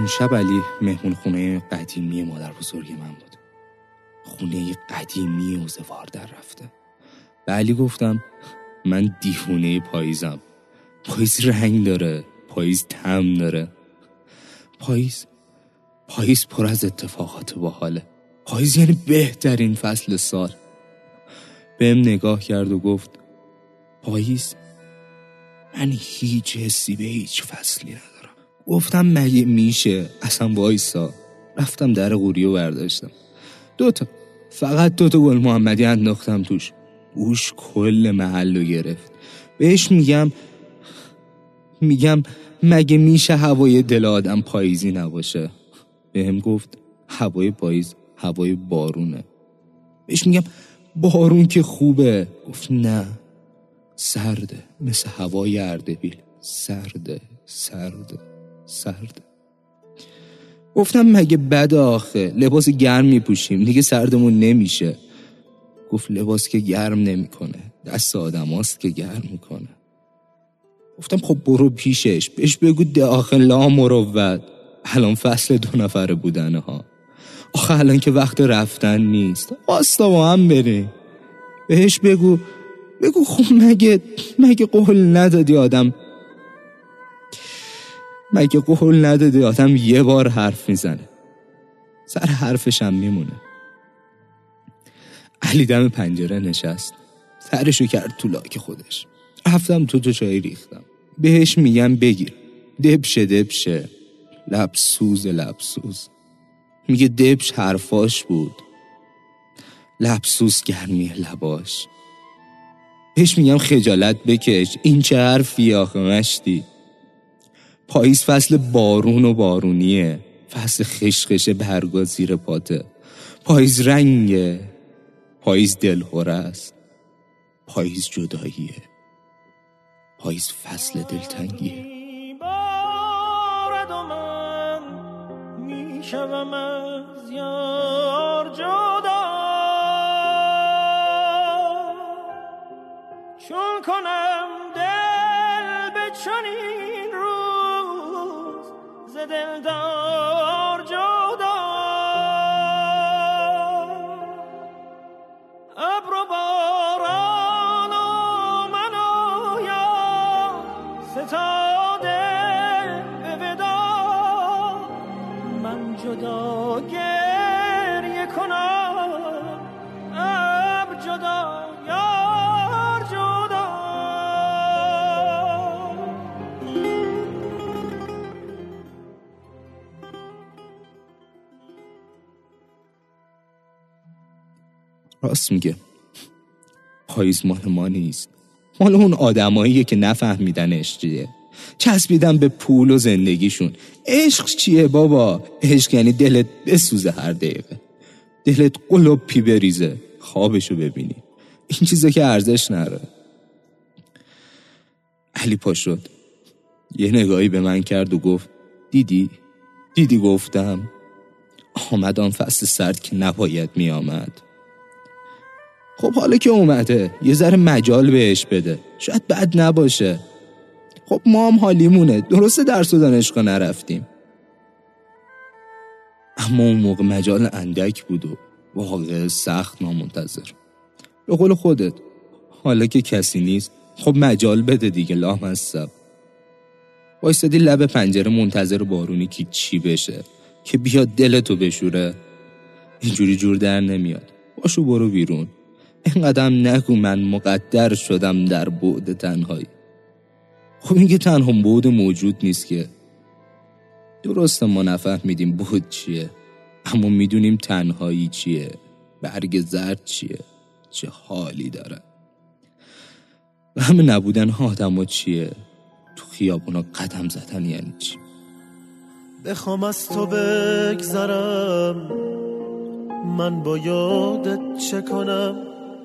اون شب علی مهمون خونه قدیمی مادر بزرگ من بود. خونه قدیمی و زوار در رفته. به علی گفتم من دیوونه پاییزم. پاییز رنگ داره، پاییز طعم داره، پاییز پر از اتفاقات باحاله. پاییز یعنی بهترین فصل سال. بهم نگاه کرد و گفت پاییز، من هیچ حسی به هیچ فصلی ندارم. گفتم مگه میشه؟ اصلا وایسا. رفتم در قوری و برداشتم فقط 2 گل محمدی انداختم توش. بوش کل محل رو گرفت. بهش میگم مگه میشه هوای دل آدم پاییزی نباشه؟ بهم گفت هوای پاییز هوای بارونه. بهش میگم بارون که خوبه. گفت نه، سرده، مثل هوای اردبیل، سرده. گفتم مگه بده آخه؟ لباس گرم میپوشیم دیگه سردمون نمیشه. گفت لباس که گرم نمیکنه، دست آدم هاست که گرم میکنه. گفتم خب برو پیشش، بهش بگو داخل لا مروت، الان فصل 2 نفره بودنه ها. آخه الان که وقت رفتن نیست، واستا با هم بریم. بهش بگو خب مگه قول ندادی آدم یه بار حرف میزنه، سر حرفش هم میمونه. علی دم پنجره نشست، سرشو کرد تو لاک خودش. رفتم تو چای ریختم. بهش میگم بگیر، دبشه، لبسوز. میگه دبش حرفاش بود، لبسوز گرمی لباش. بهش میگم خجالت بکش، این چه حرفی آخه مشتی؟ پاییز فصل بارون و بارونیه، فصل خشخش برگا زیر پاته. پاییز رنگه، پاییز دلهوره است، پاییز جداییه، پاییز فصل دلتنگیه. میشم از یار جدا، چون کنم دل به چنین روز ز دلدار جدا. ابر و باران و من و یار ستاده به ودا، من جدا گریه کنم، ابر جدا یار جدا. راست میگه، پاییز مال ما نیست، مال اون آدماییه که نفهمیدن عشق چیه، چسبیدن به پول و زندگیشون. عشق چیه بابا؟ عشق یعنی دلت بسوزه، هر دقیقه دلت قلوپی بریزه، خوابشو ببینی. این چیزا که ارزش نره. علی پا شد، یه نگاهی به من کرد و گفت دیدی گفتم آمد آن فصل سرد که نباید می آمد. خب حالا که اومده یه ذره مجال بهش بده، شاید بد نباشه. خب ما هم حالیمونه، درسته درس و دانشگاه نرفتیم، اما اون موقع مجال اندک بود و واقع سخت نامنتظر. به قول خودت حالا که کسی نیست، خب مجال بده دیگه. لامصب وایسادی لب پنجره منتظر بارونی که چی بشه، که بیاد دلتو بشوره. اینجوری جور در نمیاد. باشو برو بیرون. اینقدر نگو من مقدر شدم در بعد تنهایی. خب این که تنها بعد موجود نیست که. درسته ما نفهمیدیم بعد چیه، اما میدونیم تنهایی چیه، برگ زرد چیه، چه حالی داره. و همه نبودن آدم ها چیه، تو خیابونا قدم زدن یعنی چی. بخوام از تو بگذرم، من با یادت چه کنم؟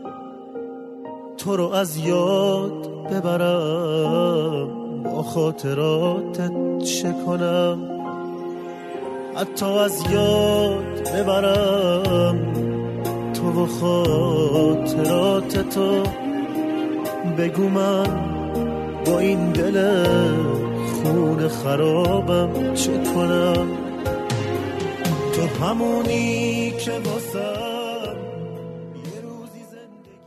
تو رو از یاد ببرم، با خاطراتت چه کنم؟ حتی از یاد ببرم تو و خاطرات تو. بگو من با این دل خون خرابم چه کنم؟ همونی که واسم یه روزی زندگی.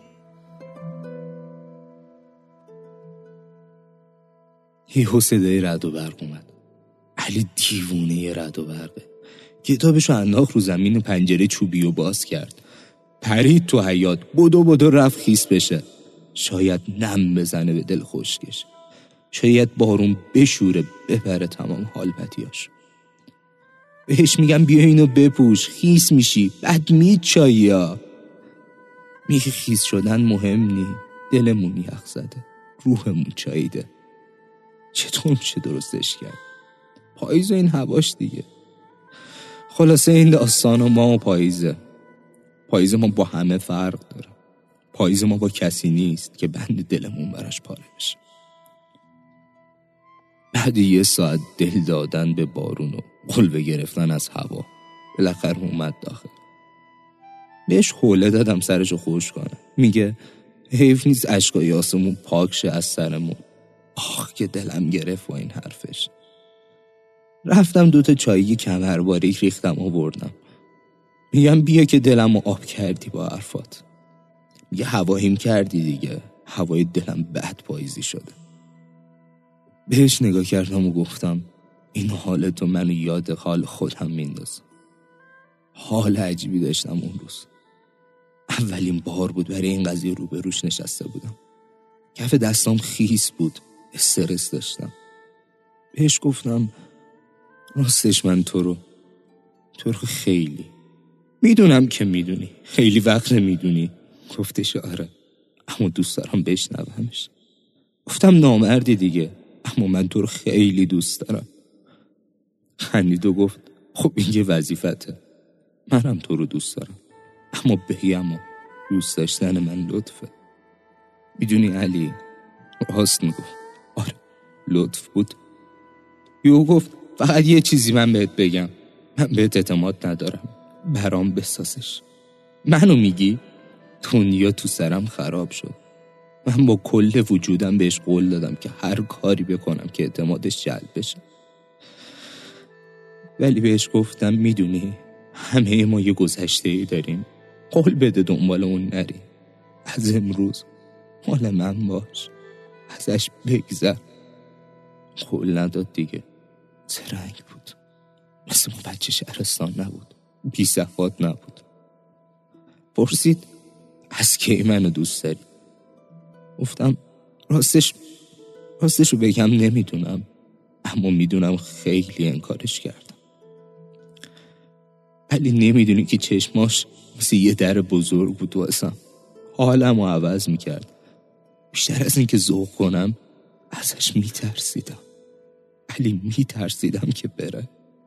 یهو صدای رعد و برق اومد. علی دیوونه رعد و برقه. کتابشو انداخت رو زمین، پنجره چوبی و باز کرد. پرید تو حیاط، بدو رفت خیس بشه. شاید نم بزنه به دل خشکش، شاید بارون بشوره ببره تمام حالپتیاش. بهش میگم بیا اینو بپوش، خیس میشی، بعد میچایی ها. میگه خیس شدن مهم نی، دلمون یخ زده، روحمون چاییده. چطور میشه درستش کرد؟ پاییز و این هواش دیگه. خلاصه این داستان ما و پاییزه. پاییز ما با همه فرق داره. پاییز ما با کسی نیست که بند دلمون براش پاره بشه. بعد 1 ساعت دل دادن به بارون و قلبه گرفتن از هوا، بالاخره اومد داخل. بهش حوله دادم سرشو خوش کنه. میگه حیف نیست اشکای آسمون پاک شه از سرمون. آخ که دلم گرفت با این حرفش. رفتم 2 تا چایی کمر باریک ریختم آوردم. میگم بیا که دلمو آب کردی با حرفات. میگه هواهیم کردی دیگه، هوای دلم بد پاییزی شده. بهش نگاه کردم و گفتم این حالتو منو یاد حال خودم میندازه. حال عجیبی داشتم اون روز. اولین بار بود برای این قضیه روبروش نشسته بودم. کف دستام خیس بود، استرس داشتم. بهش گفتم راستش من تو رو خیلی میدونم که میدونی، خیلی وقت میدونی. گفتش آره، اما دوست دارم بشنومش. گفتم نامردی دیگه، اما من تو رو خیلی دوست دارم. خندید و گفت خب این یه وظیفته، منم تو رو دوست دارم، اما بگم دوست داشتن من لطفه. میدونی علی، راست میگفت. آره لطف بود. یو گفت فقط یه چیزی من بهت بگم، من بهت اعتماد ندارم، برام بسازش. منو میگی؟ دنیا تو سرم خراب شد. من با کل وجودم بهش قول دادم که هر کاری بکنم که اعتمادش جلب بشه. ولی بهش گفتم میدونی همه ما یه گذشته‌ای داریم، قول بده دنبال اون نری. از امروز مال من باش، ازش بگذر. قول نداد دیگه. زرنگ بود، مثل ما بچه شهرستان نبود، بی صفات نبود. پرسید از کی منو دوست داری؟ گفتم راستشو بگم نمیدونم، اما میدونم خیلی انکارش کردم. ولی نمیدونی که چشماش مثل یه در بزرگ بود واسم، حالمو عوض میکرد. بیشتر از این که ذوق کنم ازش میترسیدم. ولی میترسیدم که بره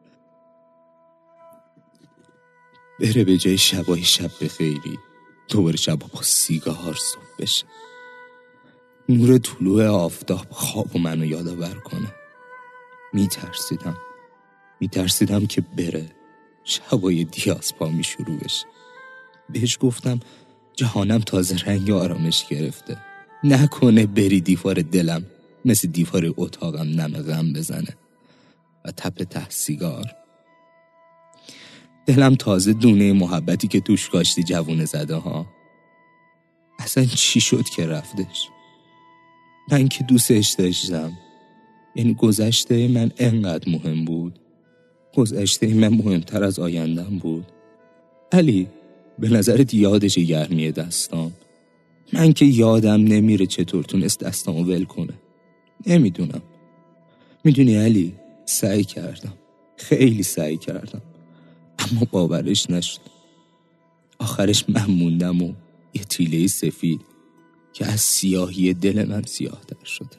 به جای شبای شب بخیری دوباره شبا با سیگار صبح بشه. نور طلوع آفتاب خواب منو یادآور کنه. میترسیدم که بره شبای دیاز پامی شروع بشه. بهش گفتم جهانم تازه رنگ آرامش گرفته، نکنه بری دیوار دلم مثل دیوار اتاقم نم غم بزنه و تپ ته سیگار. دلم تازه دونه محبتی که توش کاشتی جوونه زده ها. اصلا چی شد که رفتش؟ من که دوستش داشتم. یعنی گذشته من انقدر مهم بود؟ گذشته من مهمتر از آیندم بود؟ علی به نظرت یادش گرمی دستام؟ من که یادم نمیره چطور تونست دستامو ول کنه. نمیدونم. میدونی علی، سعی کردم، خیلی سعی کردم، اما باورش نشد. آخرش من موندم و یه تیله سفید که از سیاهی دل من سیاه تر شده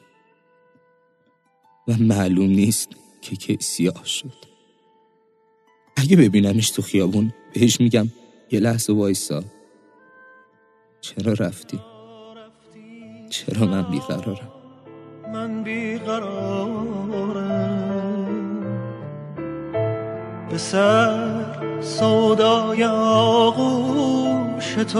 و معلوم نیست که کی سیاه شد. اگه ببینمش تو خیابون بهش میگم یه لحظه وایسا، چرا رفتی؟ چرا من بیقرارم؟ من بیقرارم، به سر سودای آغوش تو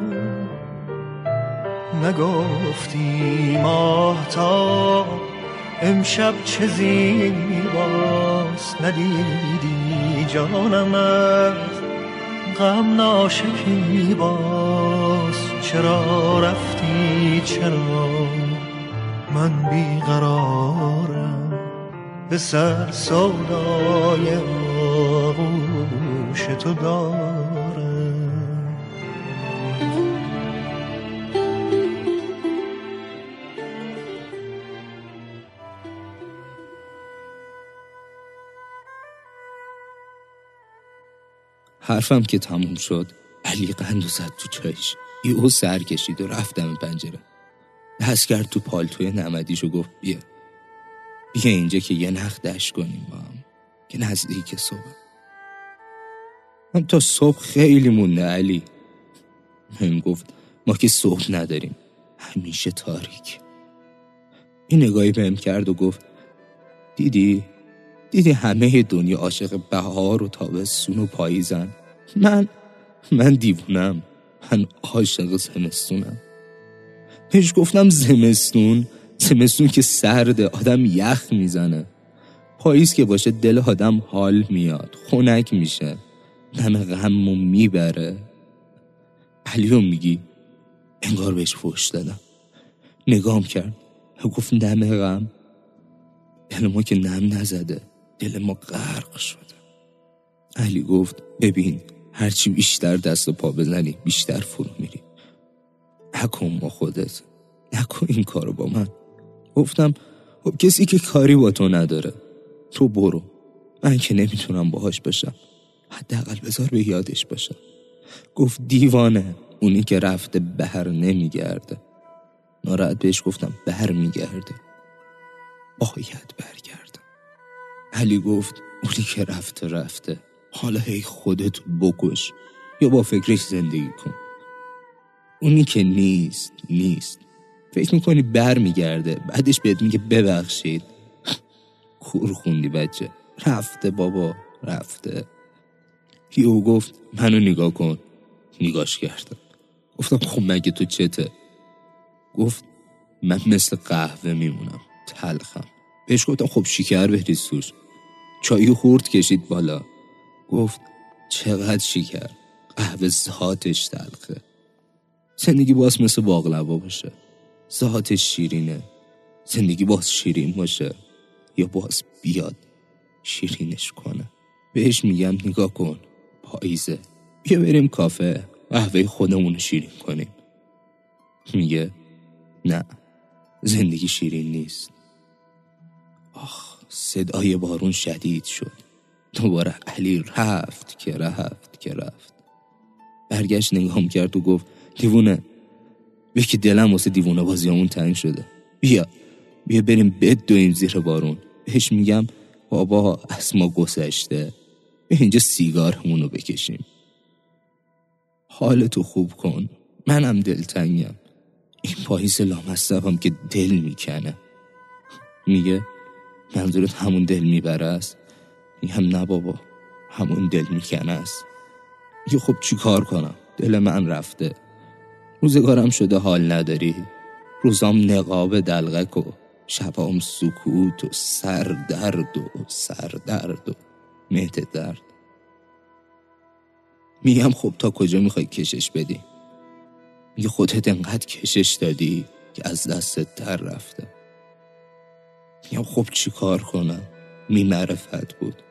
دارم. نگفتی ماهتاب امشب چه زیباست ندیدی جانم از غم ناشکیباز. چرا رفتی چرا من بیقرارم به سر سودای آغوش تو دارم. حرفم که تموم شد علی قندو زد تو چایش. یهو سر کشید و رفتم پنجره. دست کرد تو پالتوی نمدیش و گفت بیا اینجا که یه نخ دشت کنیم با هم که نزدیک صبح. من تا صبح خیلی مونده علی. من گفت ما که صبح نداریم، همیشه تاریک. این نگاهی بهم کرد و گفت دیدی همه دنیا عاشق بهار و تابستون و پاییزن. من دیوونم، من عاشق زمستونم. پیش گفتم زمستون که سرده، آدم یخ میزنه. پاییز که باشه دل آدم حال میاد، خنک میشه، دم غمو میبره. علیو میگی؟ انگار بهش فحش دادم. نگام کرد و گفت دم غم؟ دل ما که نم نزده، دل ما غرق شده. علی گفت ببین هرچی بیشتر دست و پا بزنی بیشتر فرو میری. نکن با خودت، نکن این کارو با من. گفتم خب کسی که کاری با تو نداره تو برو، من که نمیتونم باهاش باشم، حداقل بذار به یادش باشم. گفت دیوانه، اونی که رفته بهر نمیگرده. ناراحت بهش گفتم بهر میگرده، باید برگرده. علی گفت اونی که رفته، حالا هی خودت بکش یا با فکرش زندگی کن. اونی که نیست فکر میکنی بر میگرده، بعدش بهت میگه ببخشید. کور خوندی بچه، رفته بابا رفته. یهو گفت منو نگاه کن. نگاش کردم. گفتم خب مگه تو چته؟ گفت من مثل قهوه میمونم، تلخم. بهش گفتم خب شکر بریز توش. چایی خورد کشید بالا. گفت چقدر شکر، قهوه ذاتش تلخه. زندگی باز مثل باقلوا باشه، ذاتش شیرینه. زندگی باز شیرین باشه یا باز بیاد شیرینش کنه. بهش میگم نگاه کن پاییزه، بیا بریم کافه قهوه خودمونو شیرین کنیم. میگه نه، زندگی شیرین نیست. آخ، صدای بارون شدید شد. دوباره علی رفت که رفت. برگشت نگام کرد و گفت دیوونه، بیا که دلم واسه دیوونه بازیامون تنگ شده. بیا بریم بدویم زیر بارون. بهش میگم بابا از ما گذشته، بیا اینجا سیگارمونو بکشیم. حالتو خوب کن، منم دلتنگم. این پاییز لامصبم که دل میکنه. میگه منظورت همون دل میبره است؟ میگم نه بابا، همون دل میکنه است. میگه خب چی کار کنم؟ دل من رفته، روزگارم شده حال نداری. روزام نقاب دلغک و شبام سکوت و سردرد و مهد درد. میگم خب تا کجا میخوای کشش بدی؟ میگه خودت انقدر کشش دادی که از دستت در رفته. میگم خب چی کار کنم؟ معرفت بود.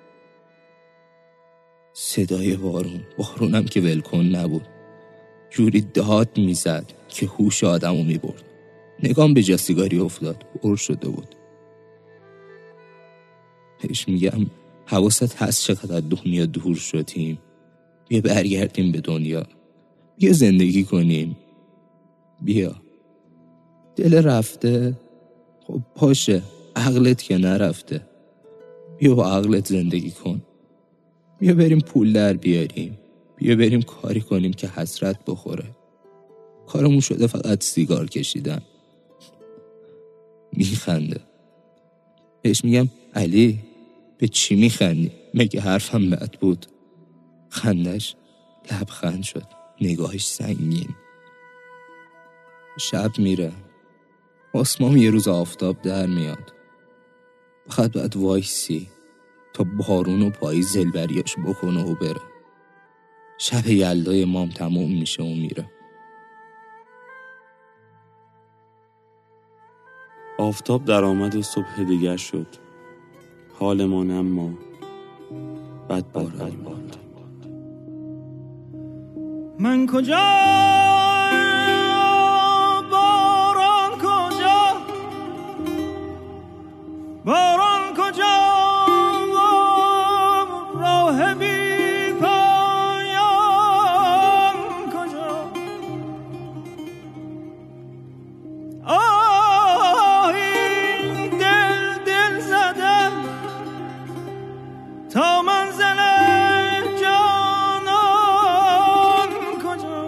صدای بارونم که ولکن نبود، جوری داد میزد که هوش آدمو میبرد. نگام به جا سیگاری افتاد، پر شده بود. بهش میگم حواست هست چقدر دنیا دور شدیم؟ بیا برگردیم به دنیا، بیا زندگی کنیم. بیا. دل رفته؟ خب باشه، عقلت که نرفته. بیا با عقلت زندگی کن. بیا بریم پول در بیاریم، بیا بریم کاری کنیم که حسرت بخوره. کارمون شده فقط سیگار کشیدن. میخنده. بهش میگم علی به چی میخندی؟ مگه حرفم بد بود؟ خندش لبخند شد، نگاهش سنگین. شب میره، آسمان یه روز آفتاب در میاد. فقط باید وایسی تا بارون و پاییز دلبریاش بکنه و بره. شب یلدای مام تموم میشه و میره. آفتاب در آمد و صبح دیگر شد. حالمان اما بد ماند. من کجا باران کجا راه بی پایان کجا این دل زدم تا منزل جانان کجا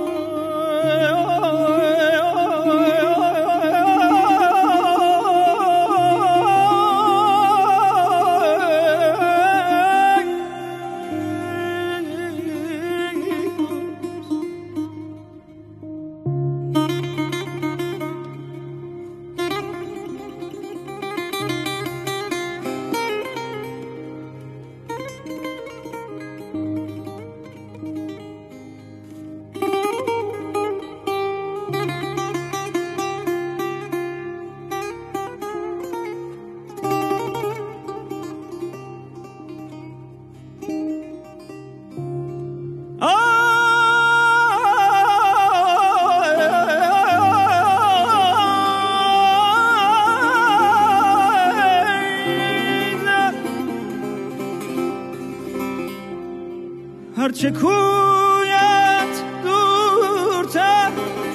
هرچه کویت دورتر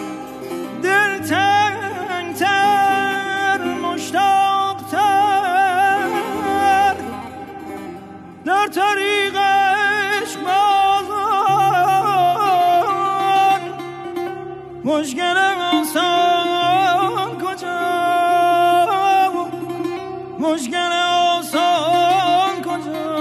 دلتنگتر مشتاقتر در طریق عشق بازان مشکل آسان کجا مشکل آسان کجا